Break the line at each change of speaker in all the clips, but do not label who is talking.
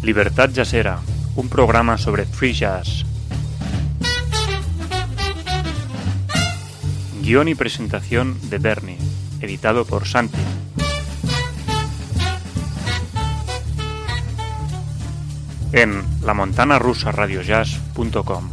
Libertad Jazzera, un programa sobre free jazz. Guión y presentación de Bernie, editado por Santi. En lamontanarusaradiojazz.com.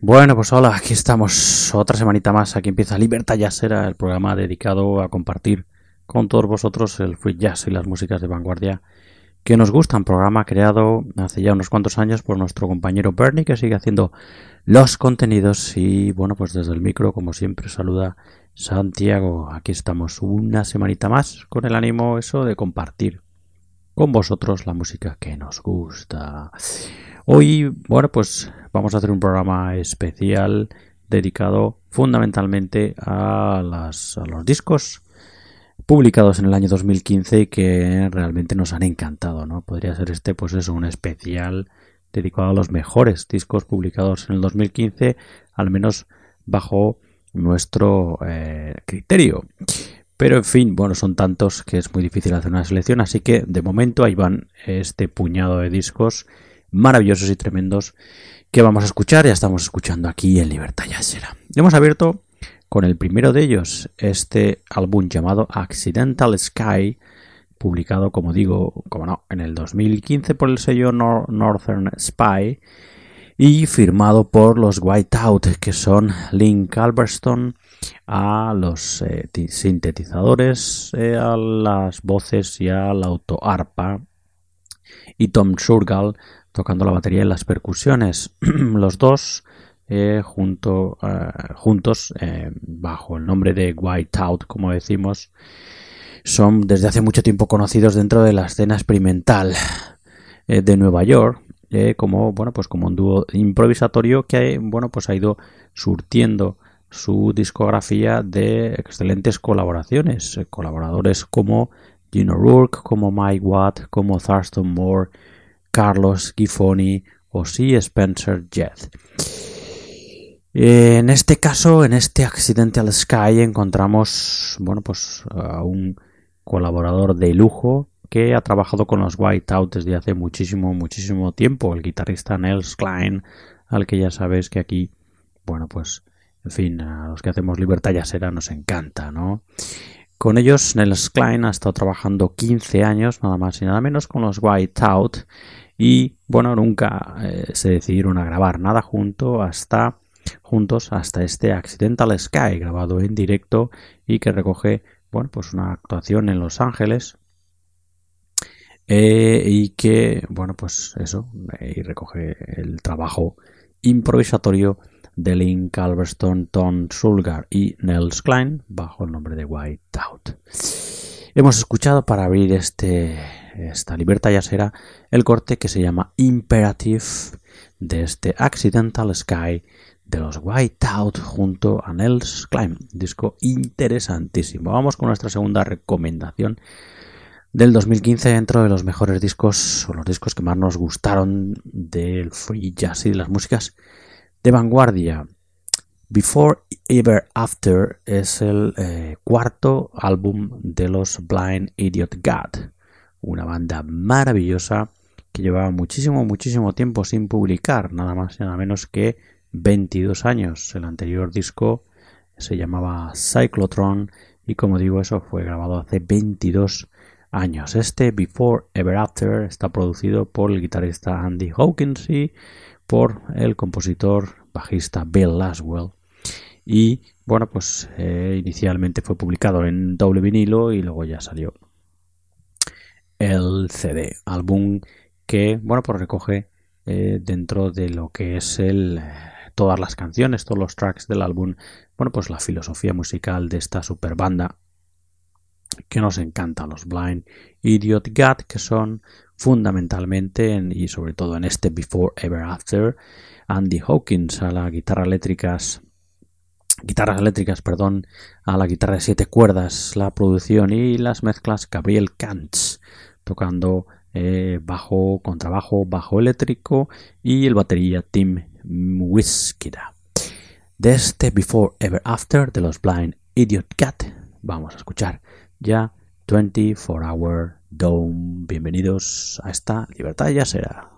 Bueno, pues hola, aquí estamos otra semanita más. Aquí empieza Libertad Jazzera, el programa dedicado a compartir con todos vosotros el free jazz y las músicas de vanguardia que nos gustan. Programa creado hace ya unos cuantos años por nuestro compañero Bernie, que sigue haciendo los contenidos. Y bueno, pues desde el micro, como siempre, saluda Santiago. Aquí estamos una semanita más con el ánimo eso de compartir con vosotros la música que nos gusta. Hoy, bueno, pues vamos a hacer un programa especial dedicado fundamentalmente a los discos publicados en el año 2015 y que realmente nos han encantado, ¿no? Podría ser pues eso, un especial dedicado a los mejores discos publicados en el 2015, al menos bajo nuestro criterio. Pero en fin, bueno, son tantos que es muy difícil hacer una selección, así que de momento ahí van este puñado de discos maravillosos y tremendos que vamos a escuchar. Ya estamos escuchando aquí en Libertad Jazzera. Hemos abierto con el primero de ellos este álbum llamado Accidental Sky, publicado, como digo, como no, en el 2015 por el sello Northern Spy y firmado por los Whiteout, que son Lynn Culbertson a los sintetizadores, a las voces y al autoarpa, y Tom Surgal tocando la batería y las percusiones. Los dos juntos bajo el nombre de Whiteout, como decimos, son desde hace mucho tiempo conocidos dentro de la escena experimental de Nueva York, como un dúo improvisatorio que ha ido surtiendo su discografía de excelentes colaboraciones, colaboradores como Gino Rourke, como Mike Watt, como Thurston Moore, Carlos Gifoni o Spencer Jeth. En este caso, en este Accidental Sky, encontramos a un colaborador de lujo que ha trabajado con los Whiteout desde hace muchísimo tiempo, el guitarrista Nels Cline, al que ya sabéis que aquí, en fin, a los que hacemos Libertad Jazzera nos encanta, ¿no? Con ellos, Nels Cline ha estado trabajando 15 años, nada más y nada menos, con los Whiteout, y nunca se decidieron a grabar nada juntos hasta este Accidental Sky, grabado en directo y que recoge una actuación en Los Ángeles, y que y recoge el trabajo improvisatorio de Lynn Culbertson, Tom Surgal y Nels Cline bajo el nombre de Whiteout. Hemos escuchado, para abrir esta Libertad Jazzera, el corte que se llama Imperative de este Accidental Sky de los Whiteout junto a Nels Cline. Disco interesantísimo. Vamos con nuestra segunda recomendación del 2015 dentro de los mejores discos, o los discos que más nos gustaron del free jazz y de las músicas de vanguardia. Before Ever After es el cuarto álbum de los Blind Idiot God, una banda maravillosa que llevaba muchísimo tiempo sin publicar, nada más y nada menos que 22 años. El anterior disco se llamaba Cyclotron y, como digo, eso fue grabado hace 22 años. Este Before Ever After está producido por el guitarrista Andy Hawkins y por el compositor bajista Bill Laswell, y inicialmente fue publicado en doble vinilo y luego ya salió el CD, álbum que recoge dentro de lo que es todas las canciones, todos los tracks del álbum, la filosofía musical de esta super banda que nos encanta, los Blind Idiot God, que son fundamentalmente y sobre todo en este Before Ever After, Andy Hawkins a las guitarras eléctricas, a la guitarra de 7 cuerdas, la producción y las mezclas Gabriel Kantz, tocando bajo, contrabajo, bajo eléctrico, y el batería Tim Wiskida. De este Before Ever After de los Blind Idiot God vamos a escuchar ya 24 Hour Dome. Bienvenidos a esta Libertad Jazzera.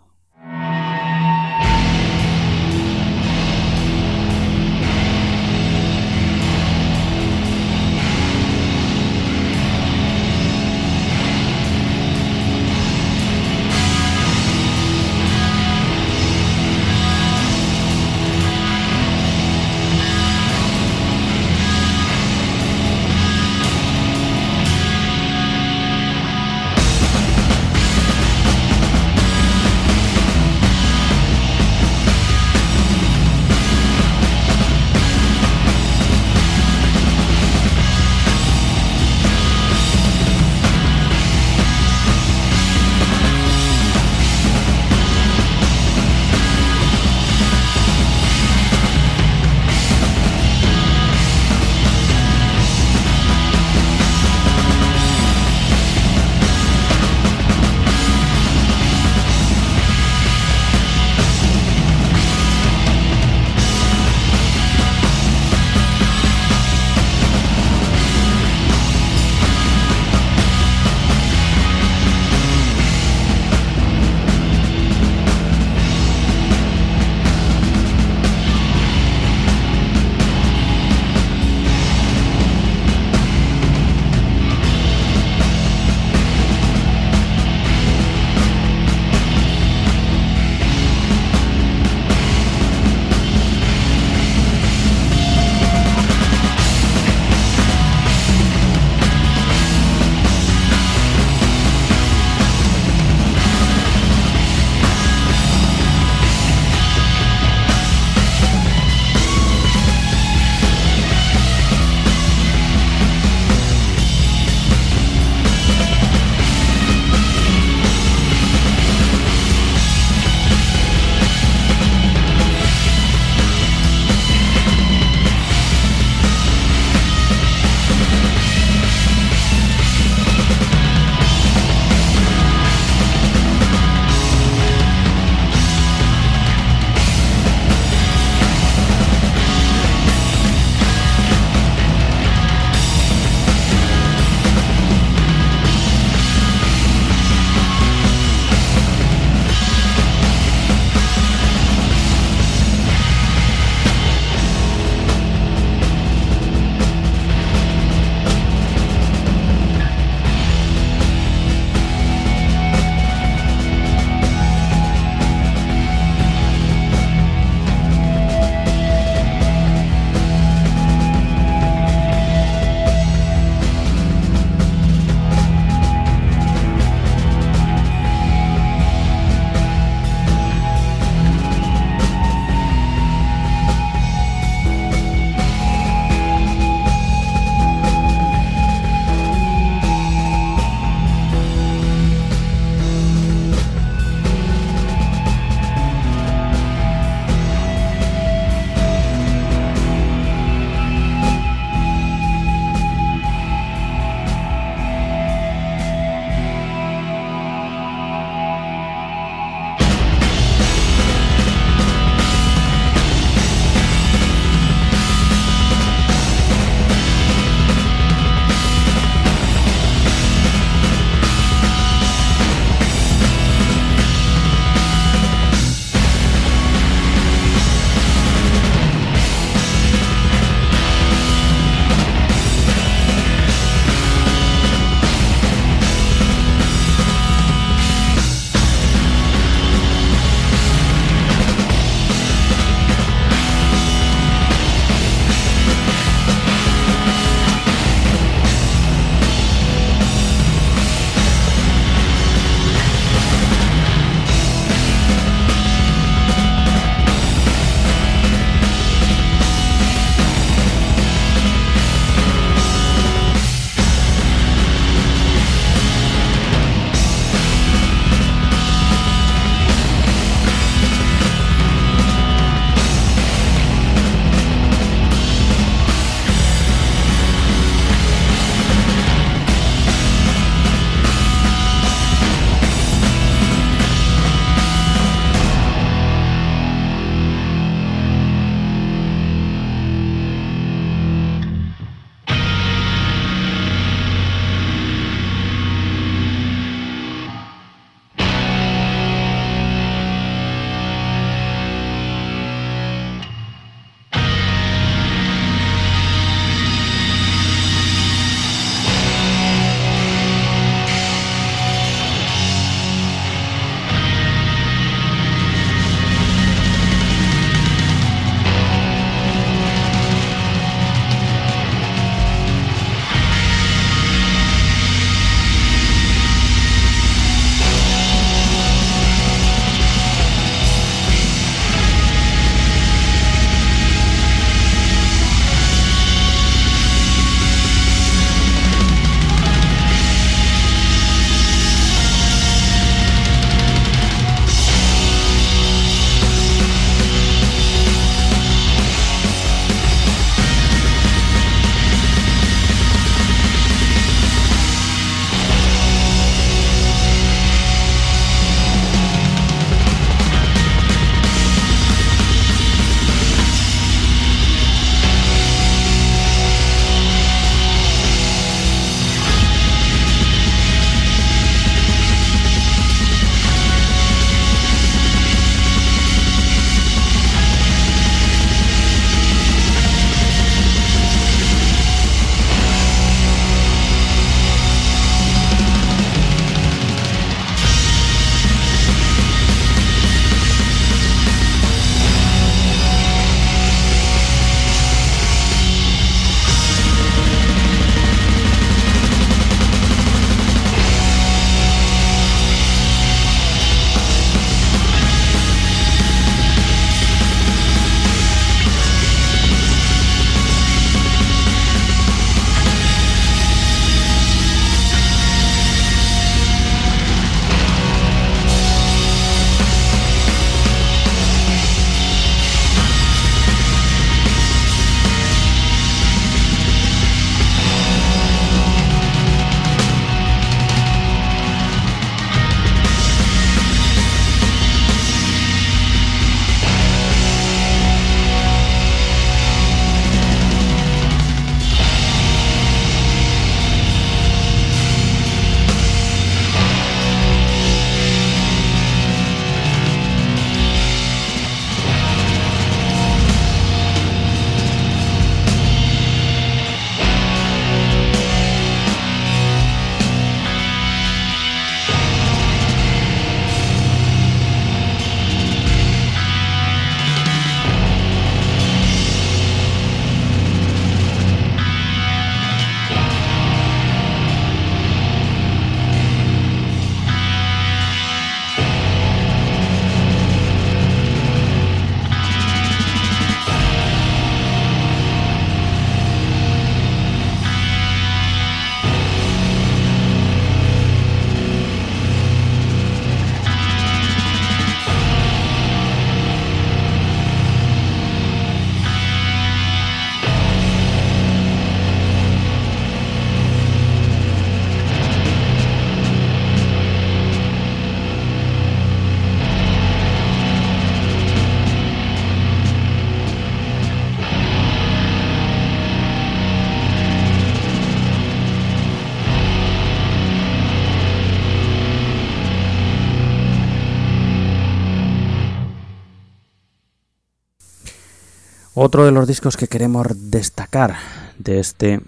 Otro de los discos que queremos destacar de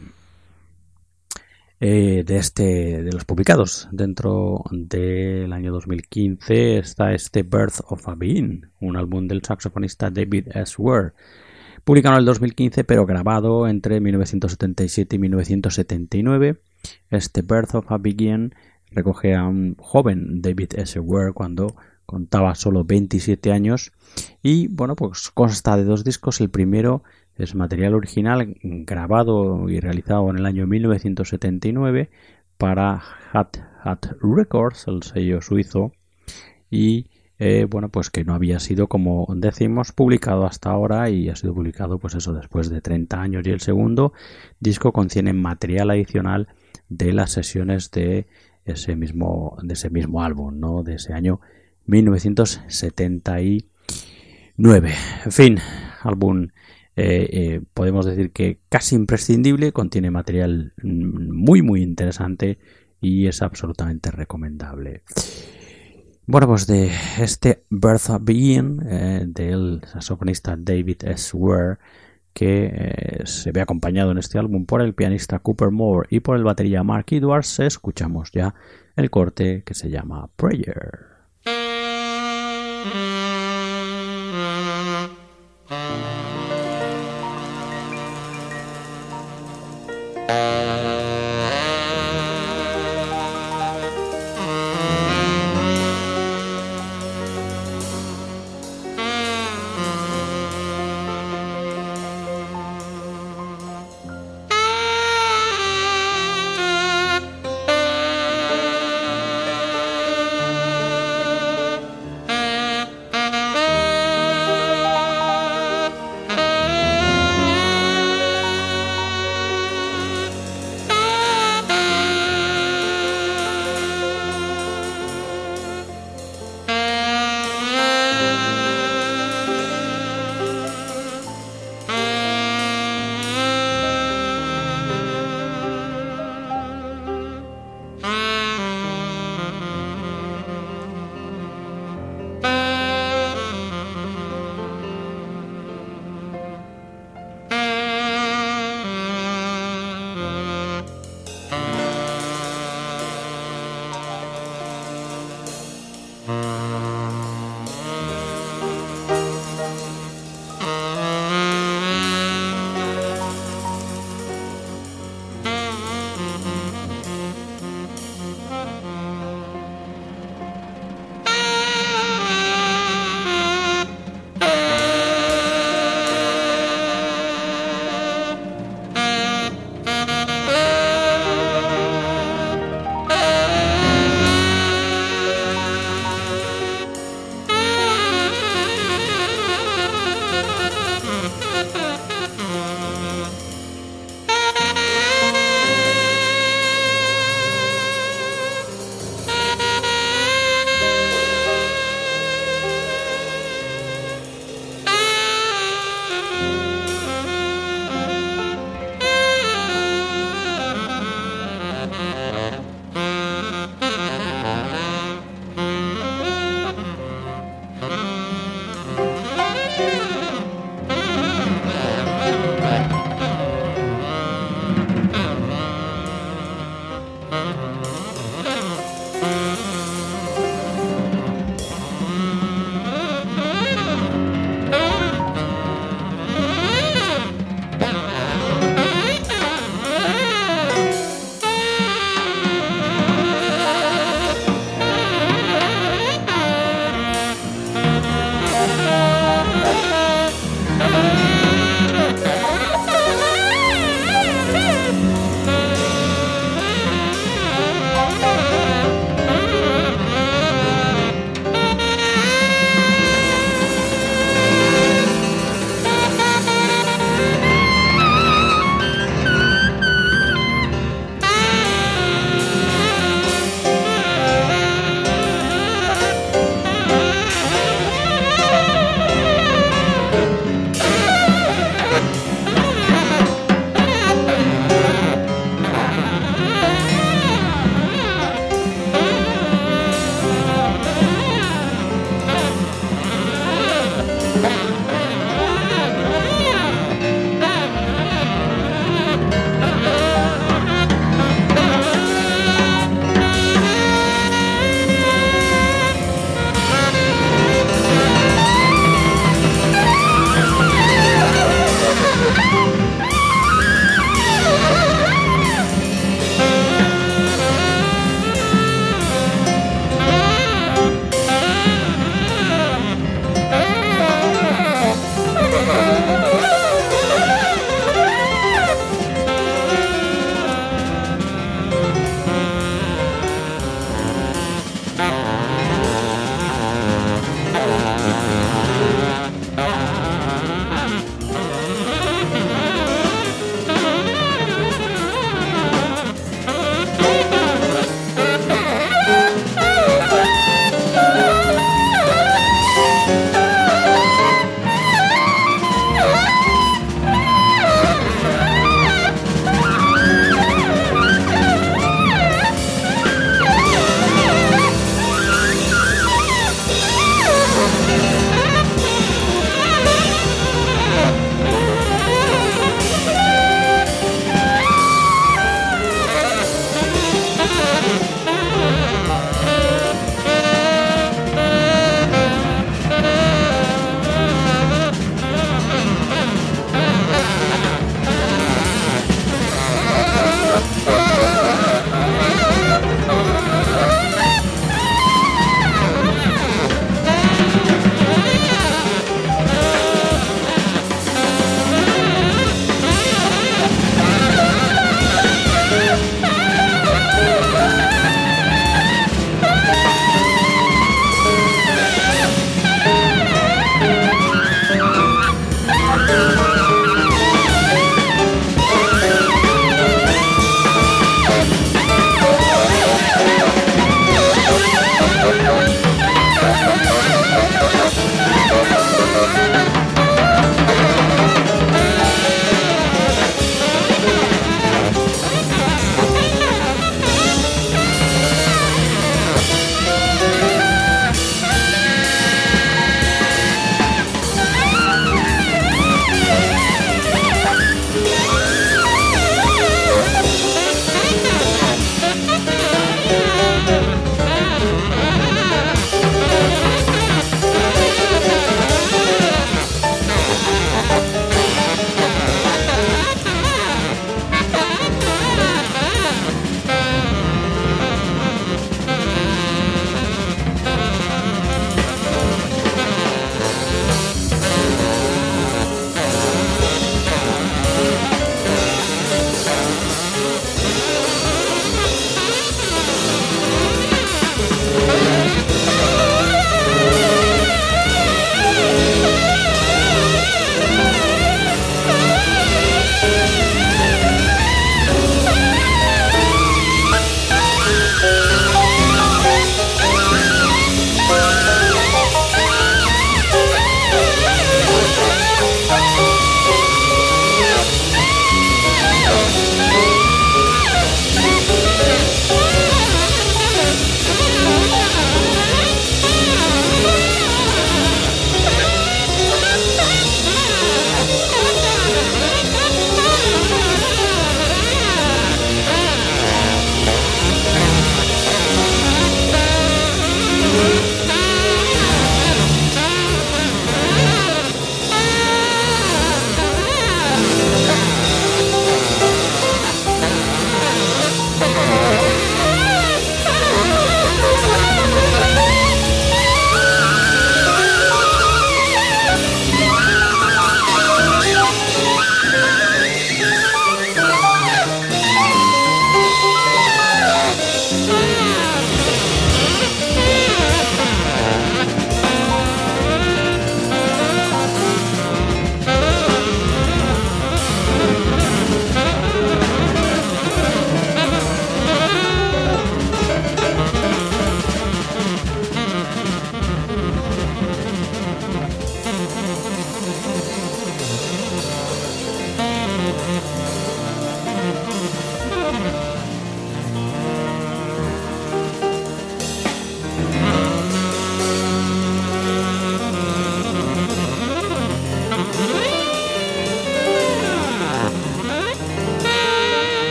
los publicados dentro del año 2015 está este Birth of a Being, un álbum del saxofonista David S. Ware, publicado en el 2015 pero grabado entre 1977 y 1979. Este Birth of a Being recoge a un joven David S. Ware cuando contaba solo 27 años y bueno, pues consta de 2 discos. El primero es material original grabado y realizado en el año 1979 para Hat Records, el sello suizo, y bueno, pues que no había sido, como decimos, publicado hasta ahora, y ha sido publicado pues eso después de 30 años. Y el segundo disco contiene material adicional de las sesiones de ese mismo álbum, ¿no? De ese año 1979. En fin, álbum podemos decir que casi imprescindible, contiene material muy interesante y es absolutamente recomendable. Bueno, pues de este Birth of Being del saxofonista David S. Ware, que se ve acompañado en este álbum por el pianista Cooper Moore y por el batería Mark Edwards, escuchamos ya el corte que se llama Prayer.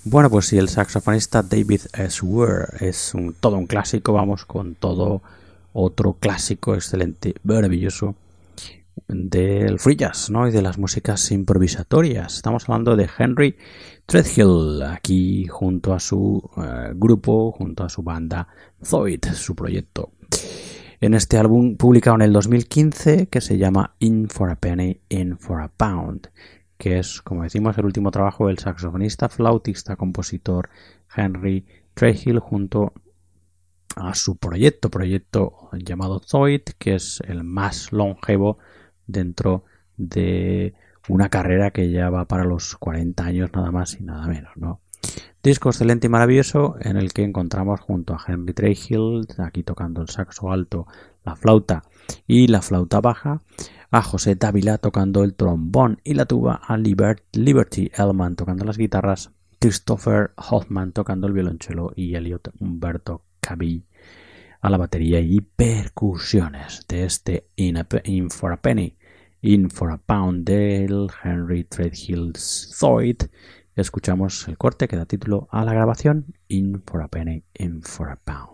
Bueno, pues si el saxofonista David S. Ware es todo un clásico, vamos con todo otro clásico excelente, maravilloso del free jazz, ¿no? Y de las músicas improvisatorias. Estamos hablando de Henry Threadgill, aquí junto a su grupo, junto a su banda Zoid, su proyecto. En este álbum publicado en el 2015 que se llama In for a Penny, In for a Pound, que es, como decimos, el último trabajo del saxofonista, flautista, compositor Henry Threadgill junto a su proyecto llamado Zoid, que es el más longevo dentro de una carrera que ya va para los 40 años nada más y nada menos, ¿no? Disco excelente y maravilloso en el que encontramos junto a Henry Threadgill, aquí tocando el saxo alto, la flauta y la flauta baja, a José Dávila tocando el trombón y la tuba, a Liberty Ellman tocando las guitarras, Christopher Hoffman tocando el violonchelo y Elliot Humberto Cabí a la batería y percusiones de este In for a Penny, In for a Pound del Henry Threadgill Zoid. Escuchamos el corte que da título a la grabación, In for a Penny, In for a Pound.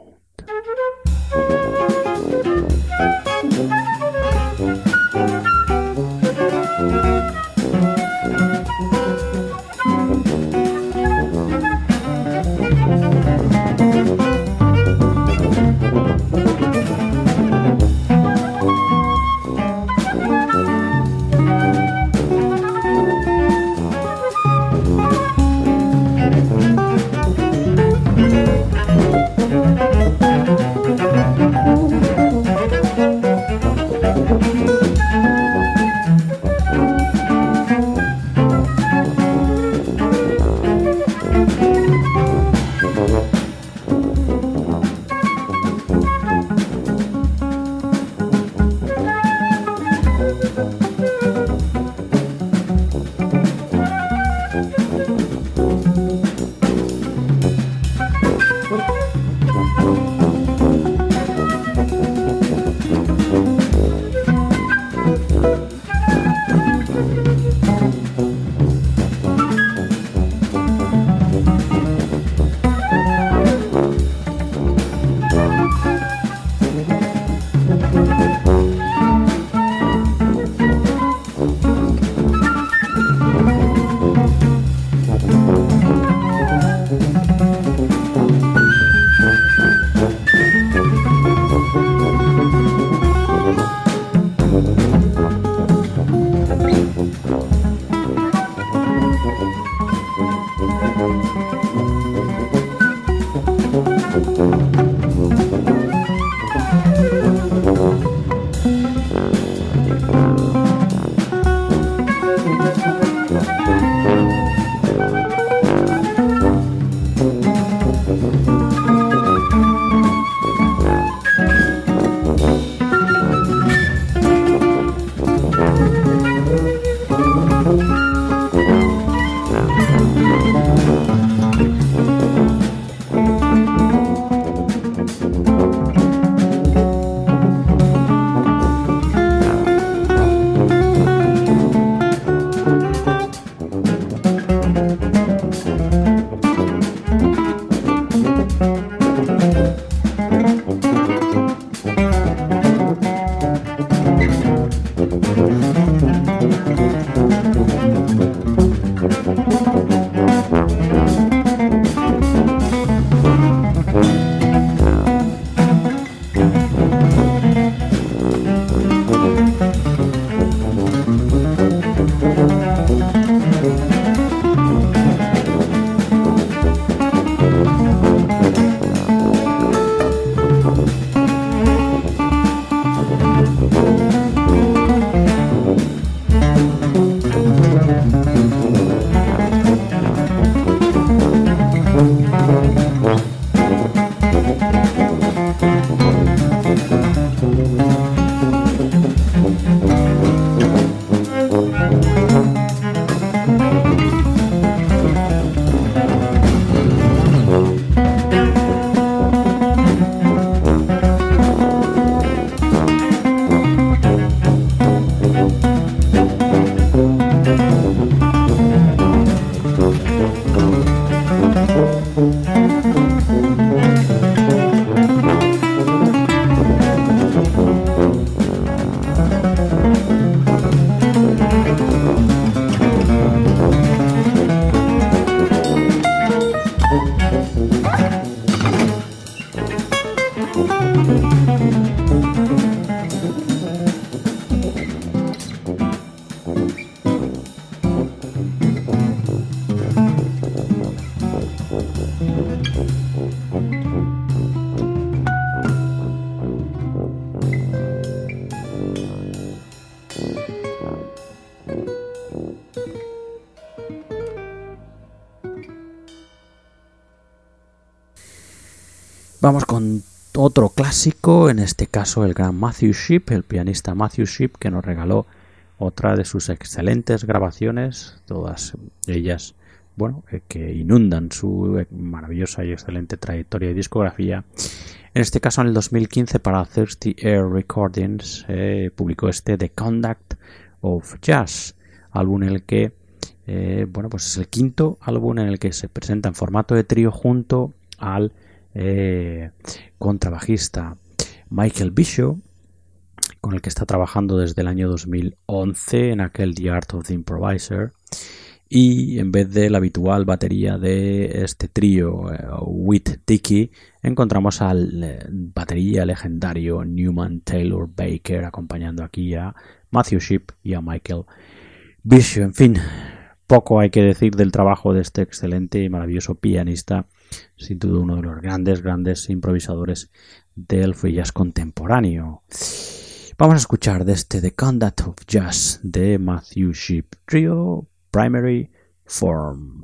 Vamos con otro clásico, en este caso el gran Matthew Shipp, el pianista Matthew Shipp, que nos regaló otra de sus excelentes grabaciones, todas ellas, que inundan su maravillosa y excelente trayectoria y discografía. En este caso, en el 2015, para Thirsty Air Recordings, publicó The Conduct of Jazz, álbum en el que, es el quinto álbum en el que se presenta en formato de trío junto al contrabajista Michael Bishop, con el que está trabajando desde el año 2011 en aquel The Art of the Improviser, y en vez de la habitual batería de este trío Whit Dickey, encontramos al batería legendario Newman Taylor Baker acompañando aquí a Matthew Shipp y a Michael Bishop. En fin, poco hay que decir del trabajo de este excelente y maravilloso pianista, sin duda uno de los grandes improvisadores del free jazz contemporáneo. Vamos a escuchar de The Conduct of Jazz de Matthew Shipp Trio, Primary Form.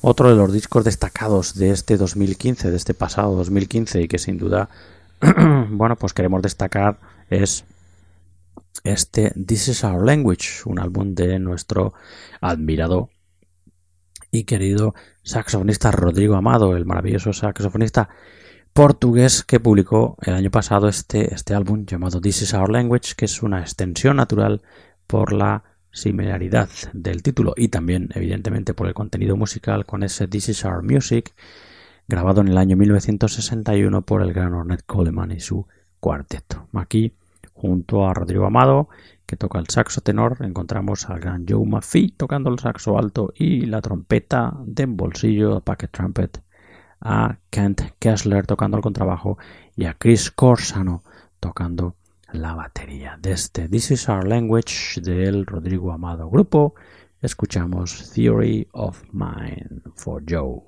Otro de los discos destacados de este 2015, de este pasado 2015, y que sin duda, bueno, pues queremos destacar es este This Is Our Language, un álbum de nuestro admirado y querido saxofonista Rodrigo Amado, el maravilloso saxofonista portugués que publicó el año pasado este álbum llamado This Is Our Language, que es una extensión natural por la similaridad del título y también evidentemente por el contenido musical con ese This Is Our Music, grabado en el año 1961 por el gran Ornette Coleman y su cuarteto. Aquí, junto a Rodrigo Amado, que toca el saxo tenor, encontramos al gran Joe Maffey tocando el saxo alto y la trompeta de bolsillo, pocket trumpet, a Kent Kessler tocando el contrabajo y a Chris Corsano tocando la batería. De este This Is Our Language del Rodrigo Amado grupo escuchamos Theory of Mind for Joe.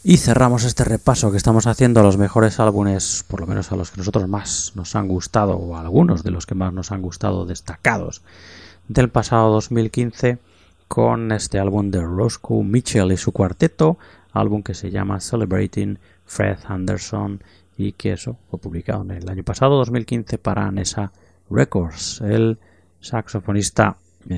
Y cerramos este repaso que estamos haciendo a los mejores álbumes, por lo menos a los que nosotros más nos han gustado, o a algunos de los que más nos han gustado destacados del pasado 2015, con este álbum de Roscoe Mitchell y su cuarteto, álbum que se llama Celebrating Fred Anderson y que eso fue publicado en el año pasado 2015 para Nessa Records. El saxofonista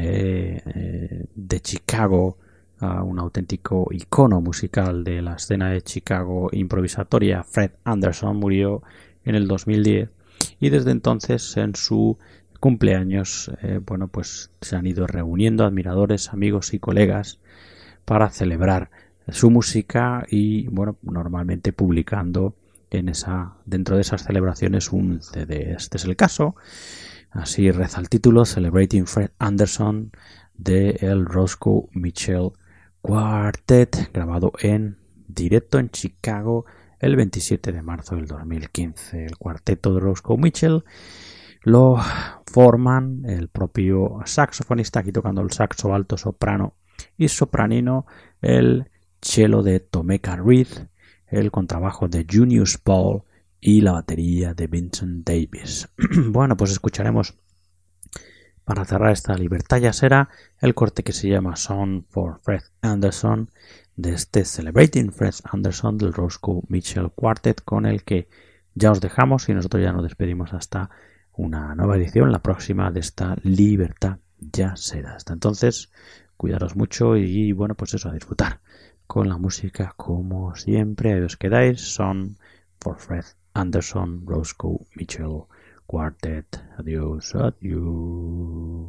de Chicago, un auténtico icono musical de la escena de Chicago improvisatoria, Fred Anderson, murió en el 2010 y desde entonces en su cumpleaños pues se han ido reuniendo admiradores, amigos y colegas para celebrar su música y normalmente publicando dentro de esas celebraciones un CD. Este es el caso, así reza el título, Celebrating Fred Anderson, de el Roscoe Mitchell Quartet, grabado en directo en Chicago el 27 de marzo del 2015. El cuarteto de Roscoe Mitchell lo forman el propio saxofonista, aquí tocando el saxo alto, soprano y sopranino, el cello de Tomeka Reed, el contrabajo de Junius Paul y la batería de Vincent Davis. Bueno, pues escucharemos para cerrar esta libertad jazzera el corte que se llama Song for Fred Anderson, de este Celebrating Fred Anderson del Roscoe Mitchell Quartet, con el que ya os dejamos y nosotros ya nos despedimos hasta una nueva edición, la próxima, de esta libertad jazzera. Hasta entonces, cuidaros mucho y pues eso, a disfrutar con la música como siempre. Ahí os quedáis, Song for Fred Anderson, Roscoe Mitchell Quartet. Adiós, adiós.